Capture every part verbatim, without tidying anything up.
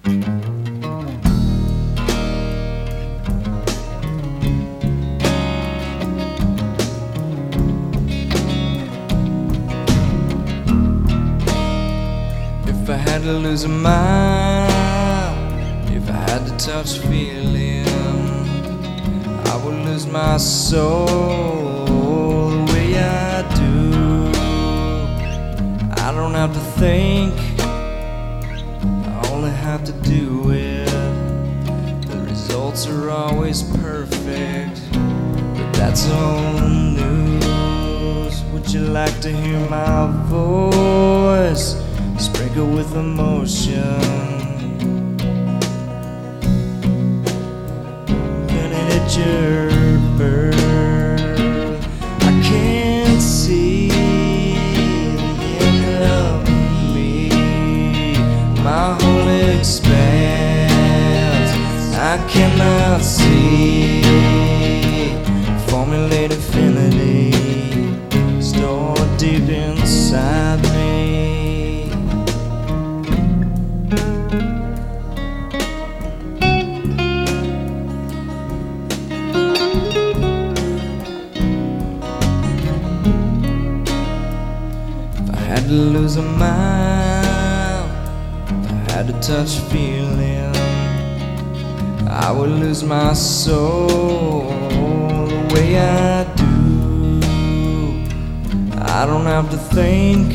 If I had to lose a mind, if I had to touch feeling, I would lose my soul the way I do. I don't have to think, I only have to do it. The results are always perfect, but that's old news. Would you like to hear my voice sprinkle with emotion? Gonna hit your birth. I can't see the end of me. My whole expanse I cannot see. Formulate infinity stored deep inside me. To lose a mile, if I had to touch feeling, I would lose my soul the way I do. I don't have to think,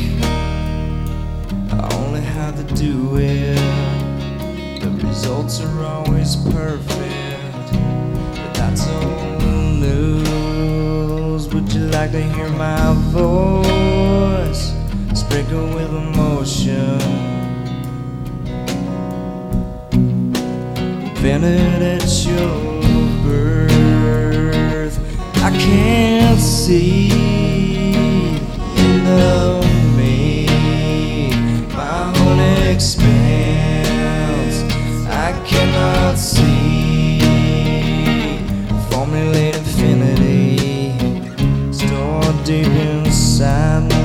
I only have to do it. The results are always perfect, but that's old news. Would you like to hear my voice sprinkle with emotion? Invented at your birth. I can't see the end of me. My whole expanse I cannot see. Formulate infinity stored deep inside me.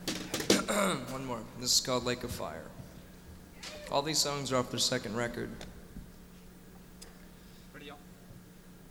One more. This is called Lake of Fire. All these songs are off their second record.